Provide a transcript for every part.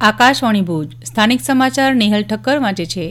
આકાશવાણી ભુજ સ્થાનિક સમાચાર નિહલ ઠક્કર વાંચે છે.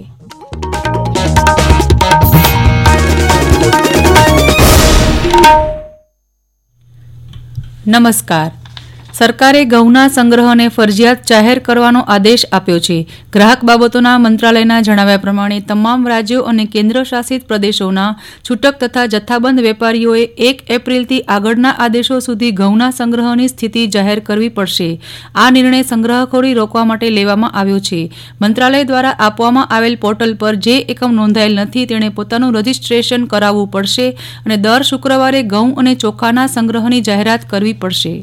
નમસ્કાર. સરકારે ઘઉંના સંગ્રહને ફરજિયાત જાહેર કરવાનો આદેશ આપ્યો છે. ગ્રાહક બાબતોના મંત્રાલયના જણાવ્યા પ્રમાણે તમામ રાજ્યો અને કેન્દ્ર શાસિત પ્રદેશોના છૂટક તથા જથ્થાબંધ વેપારીઓએ 1 એપ્રિલથી આગળના આદેશો સુધી ઘઉંના સંગ્રહની સ્થિતિ જાહેર કરવી પડશે. આ નિર્ણય સંગ્રહખોરી રોકવા માટે લેવામાં આવ્યો છે. મંત્રાલય દ્વારા આપવામાં આવેલ પોર્ટલ પર જે એકમ નોંધાયેલ નથી તેણે પોતાનું રજીસ્ટ્રેશન કરાવવું પડશે અને દર શુક્રવારે ઘઉં અને ચોખાના સંગ્રહની જાહેરાત કરવી પડશે.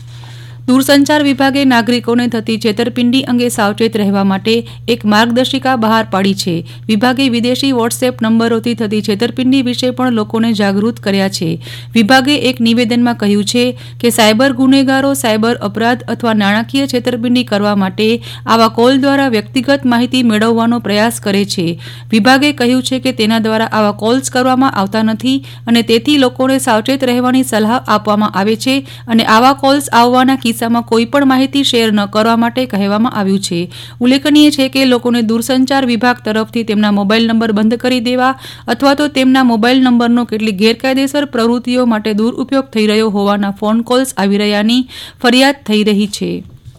દૂરસંચાર વિભાગે નાગરિકોને થતી છેતરપિંડી અંગે સાવચેત રહેવા માટે એક માર્ગદર્શિકા બહાર પાડી છે. વિભાગે વિદેશી વોટ્સએપ નંબરોથી થતી છેતરપિંડી વિશે પણ લોકોને જાગૃત કર્યા છે. વિભાગે એક નિવેદનમાં કહ્યું છે કે સાયબર ગુનેગારો સાયબર અપરાધ અથવા નાણાકીય છેતરપિંડી કરવા માટે આવા કોલ દ્વારા વ્યક્તિગત માહિતી મેળવવાનો પ્રયાસ કરે છે. વિભાગે કહ્યું છે કે તેના દ્વારા આવા કોલ્સ કરવામાં આવતા નથી અને તેથી લોકોને સાવચેત રહેવાની સલાહ આપવામાં આવે છે અને આવા કોલ્સ આવવાના કિસ્સામાં કોઈ પણ માહિતી શેર ન કરવા માટે કહેવામાં આવ્યું છે. ઉલ્લેખનીય છે કે લોકોને દૂરસંચાર વિભાગ તરફથી તેમના મોબાઈલ નંબર બંધ કરી દેવા અથવા તો તેમના મોબાઈલ નંબરનો કેટલીક ગેરકાયદેસર પ્રવૃત્તિઓ માટે દુરુપયોગ થઈ રહ્યો હોવાના ફોન કોલ્સ આવી રહ્યાની ફરિયાદ થઈ રહી છે.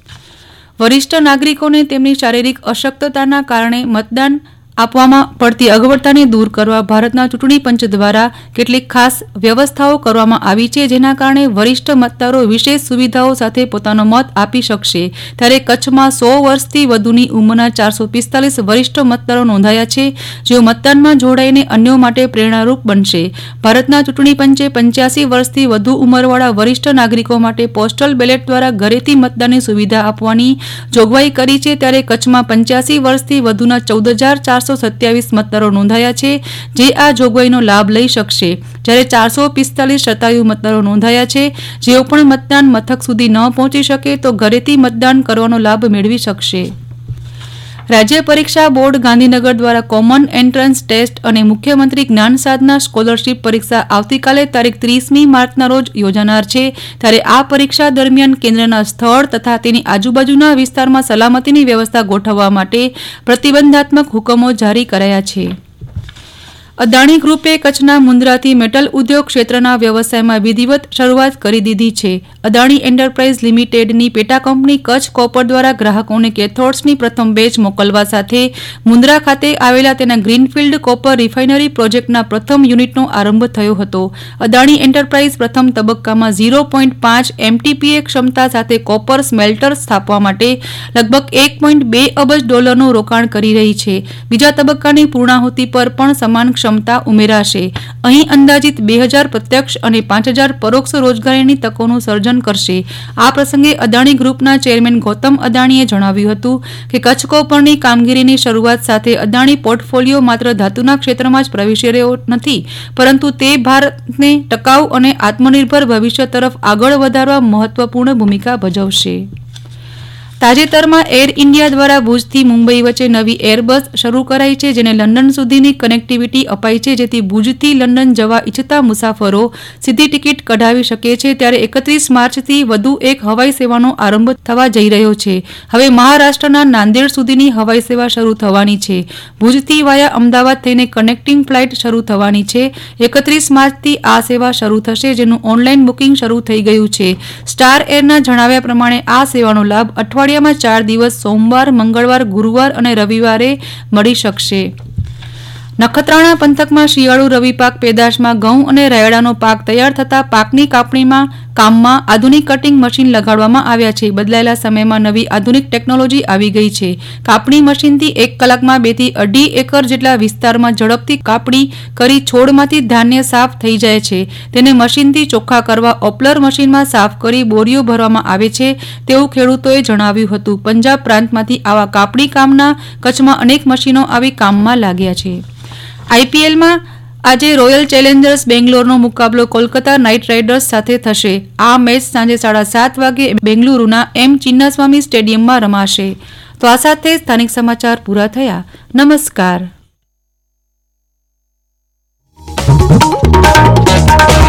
વરિષ્ઠ નાગરિકોને તેમની શારીરિક અશક્તતાના કારણે મતદાન આપવામાં પડતી અગવડતાને દૂર કરવા ભારતના ચૂંટણી પંચ દ્વારા કેટલીક ખાસ વ્યવસ્થાઓ કરવામાં આવી છે, જેના કારણે વરિષ્ઠ મતદારો વિશેષ સુવિધાઓ સાથે પોતાનો મત આપી શકશે. ત્યારે કચ્છમાં 100 વર્ષથી વધુની ઉંમરના 445 વરિષ્ઠ મતદારો નોંધાયા છે, જેઓ મતદાનમાં જોડાઈને અન્યો માટે પ્રેરણારૂપ બનશે. ભારતના ચૂંટણી પંચે 85 વર્ષથી વધુ ઉંમરવાળા વરિષ્ઠ નાગરિકો માટે પોસ્ટલ બેલેટ દ્વારા ઘરેથી મતદાનની સુવિધા આપવાની જોગવાઈ કરી છે. ત્યારે કચ્છમાં 85 વર્ષથી વધુના 14,427 મતદારો નોંધાયા છે, જે આ જોગવાઈનો લાભ લઈ શકશે. જ્યારે 445 શતાયુ મતદારો નોંધાયા છે, જેઓ પણ મતદાન મથક સુધી ન પહોંચી શકે તો ઘરેથી મતદાન કરવાનો લાભ મેળવી શકશે. રાજ્ય પરીક્ષા બોર્ડ ગાંધીનગર દ્વારા કોમન એન્ટ્રન્સ ટેસ્ટ અને મુખ્યમંત્રી જ્ઞાન સાધના સ્કોલરશીપ પરીક્ષા આવતીકાલે તારીખ 30મી માર્ચના રોજ યોજાનાર છે. ત્યારે આ પરીક્ષા દરમિયાન કેન્દ્રના સ્થળ તથા તેની આજુબાજુના વિસ્તારમાં સલામતીની વ્યવસ્થા ગોઠવવા માટે પ્રતિબંધાત્મક હુકમો જારી કરાયા છે. અદાણી ગ્રુપે કચ્છના મુન્દ્રાથી મેટલ ઉદ્યોગ ક્ષેત્રના વ્યવસાયમાં વિધિવત શરૂઆત કરી દીધી છે. અદાણી એન્ટરપ્રાઇઝ લિમિટેડની પેટા કંપની કચ્છ કોપર દ્વારા ગ્રાહકોને કેથોડ્સની પ્રથમ બેચ મોકલવા સાથે મુન્દ્રા ખાતે આવેલા તેના ગ્રીનફિલ્ડ કોપર રિફાઇનરી પ્રોજેક્ટના પ્રથમ યુનિટનો આરંભ થયો હતો. અદાણી એન્ટરપ્રાઇઝ પ્રથમ તબક્કામાં 0.5 MTPA ક્ષમતા સાથે કોપર સ્મેલ્ટર સ્થાપવા માટે લગભગ $1.2 અબજનું રોકાણ કરી રહી છે. બીજા તબક્કાની પૂર્ણાહુતિ પર પણ સમાન ક્ષમતા ઉમેરાશે. અહીં અંદાજિત 2000 પ્રત્યક્ષ અને 5000 પરોક્ષ રોજગારીની તકોનું સર્જન કરશે. આ પ્રસંગે અદાણી ગ્રુપના ચેરમેન ગૌતમ અદાણીએ જણાવ્યું હતું કે કચ્છ કોપરની કામગીરીની શરૂઆત સાથે અદાણી પોર્ટફોલિયો માત્ર ધાતુના ક્ષેત્રમાં જ પ્રવેશી રહ્યો નથી, પરંતુ તે ભારતને ટકાઉ અને આત્મનિર્ભર ભવિષ્ય તરફ આગળ વધારવા મહત્વપૂર્ણ ભૂમિકા ભજવશે. તાજેતરમાં એર ઇન્ડિયા દ્વારા ભુજથી મુંબઈ વચ્ચે નવી એરબસ શરૂ કરાઈ છે, જેને લંડન સુધીની કનેક્ટિવિટી અપાઈ છે, જેથી ભુજથી લંડન જવા ઈચ્છતા મુસાફરો સીધી ટિકિટ કઢાવી શકે છે. ત્યારે 31 માર્ચથી વધુ એક હવાઈ સેવાનો આરંભ થવા જઈ રહ્યો છે. હવે મહારાષ્ટ્રના નાંદેડ સુધીની હવાઈ સેવા શરૂ થવાની છે. ભુજથી વાયા અમદાવાદ થઈને કનેક્ટિંગ ફ્લાઇટ શરૂ થવાની છે. 31 માર્ચથી આ સેવા શરૂ થશે, જેનું ઓનલાઈન બુકિંગ શરૂ થઈ ગયું છે. સ્ટાર એરના જણાવ્યા પ્રમાણે આ સેવાનો લાભ અઠવાડિયામાં 4 દિવસ સોમવાર, મંગળવાર, ગુરુવાર અને રવિવારે મળી શકશે. નખત્રાણા પંથકમાં શિયાળુ રવિ પાક પેદાશમાં ઘઉં અને રાયડાનો પાક તૈયાર થતા પાકની કાપણીમાં કામમાં આધુનિક કટિંગ મશીન લગાડવામાં આવ્યા છે. બદલાયેલા સમયમાં નવી આધુનિક ટેકનોલોજી આવી ગઈ છે. કાપણી મશીનથી 1 કલાકમાં 2 થી 2.5 એકર જેટલા વિસ્તારમાં ઝડપથી કાપણી કરી છોડમાંથી ધાન્ય સાફ થઈ જાય છે. તેને મશીનથી ચોખ્ખા કરવા ઓપલર મશીનમાં સાફ કરી બોરીઓ ભરવામાં આવે છે, તેવું ખેડૂતોએ જણાવ્યું હતું. પંજાબ પ્રાંતમાંથી આવા કાપણી કામના કચ્છમાં અનેક મશીનો આવી કામમાં લાગ્યા છે. આઈપીએલમાં આજે રોયલ ચેલેન્જર્સ બેંગ્લોરનો મુકાબલો કોલકાતા નાઇટ રાઇડર્સ સાથે થશે. આ મેચ સાંજે 7:30 વાગે બેંગલુરુના એમ ચિન્નાસ્વામી સ્ટેડિયમમાં રમાશે. તો આ સાથે સ્થાનિક સમાચાર પૂરા થયા. નમસ્કાર.